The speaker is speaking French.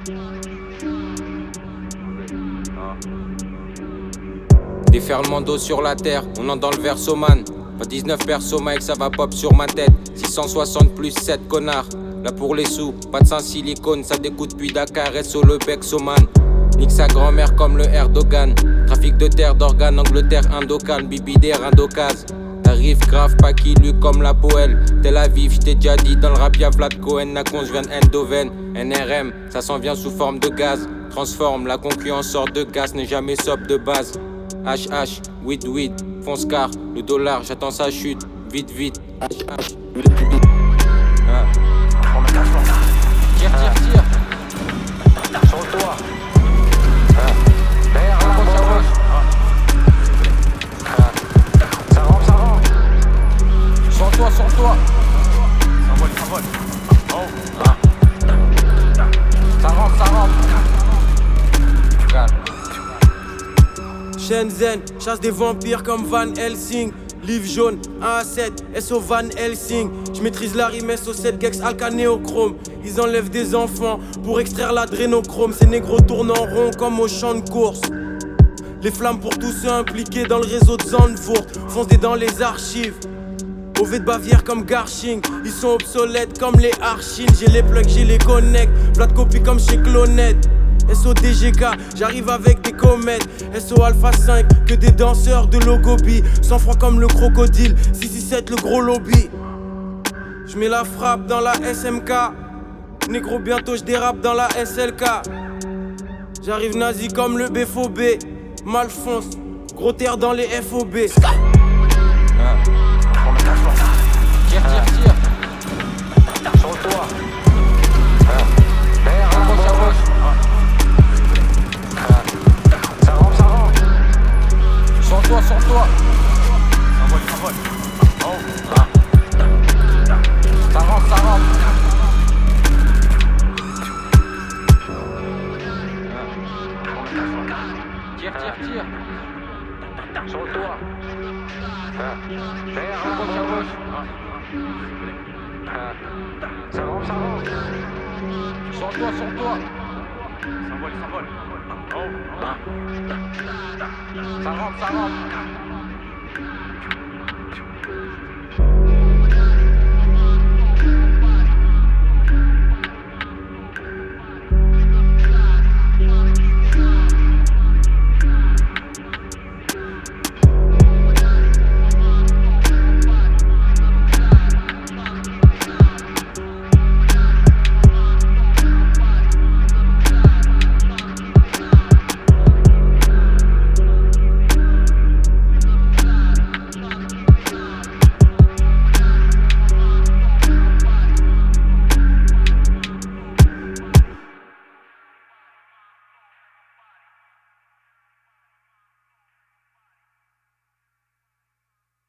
Déferlement d'eau sur la terre, on entre dans le versoman. Pas 19 perso mec, ça va pop sur ma tête. 660 plus 7 connards. Là pour les sous, pas de silicone, ça dégoûte puis Dakar, SO le Bexoman. Nique sa grand-mère comme le Erdogan. Trafic de terre d'organes, Angleterre, Indocan, Bibidaire, Indocase. Arrive grave, pas qui lui comme la poêle. Tel Aviv, j't'ai déjà dit dans le rap y'a Vlad Cohen, Nakon, j'viens d'Endoven. NRM, ça s'en vient sous forme de gaz. Transforme, la concurrence sort de gaz, n'est jamais sobre de base. HH, weed, fonce car, le dollar, j'attends sa chute. Vite, HH, Tire. Sur le toit. Derrière la gauche. Ça rentre. Sur toi. Ça vole. Oh. Ça rentre. Calme. Shenzhen, chasse des vampires comme Van Helsing. Livre jaune, 1 à 7, SO Van Helsing. J'maîtrise la rime SO7, Gex Alcanéochrome. Ils enlèvent des enfants pour extraire l'adrénochrome. Ces négros tournent en rond comme au champ de course. Les flammes pour tous ceux impliqués dans le réseau de Zandvoort. Foncez dans les archives. OV de Bavière comme Garching. Ils sont obsolètes comme les Archines. J'ai les plugs, j'ai les connects. Plat de copie comme chez Clonette. SO DGK, j'arrive avec des comètes. SO Alpha 5, que des danseurs de Logobi. Sans froid comme le crocodile, 667 le gros lobby. J'mets la frappe dans la SMK. Négro bientôt j'dérape dans la SLK. J'arrive nazi comme le BFOB. Malfonce, gros terre dans les FOB. Tire. Sur le toit. Derrière la gauche. Ça rentre. Sur toi. Ça vole. Oh. Ça rentre. Tire. Sur le toit. Derrière la gauche. Ça rentre. Sur toi. Ça vole. Oh. Ça rentre.